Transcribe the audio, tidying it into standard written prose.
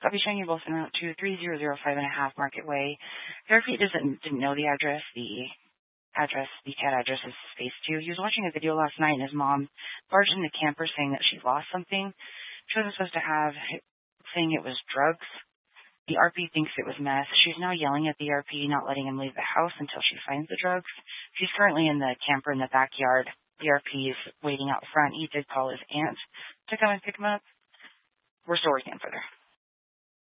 So I'll be showing you both en route to 3005.5 Market Way. The RP didn't know the address. The cat address is Space 2. He was watching a video last night, and his mom barged in the camper saying that she lost something. She wasn't supposed to have, saying it was drugs. The RP thinks it was meth. She's now yelling at the RP, not letting him leave the house until she finds the drugs. She's currently in the camper in the backyard. The RP is waiting out front. He did call his aunt to come and pick him up. We're still working further.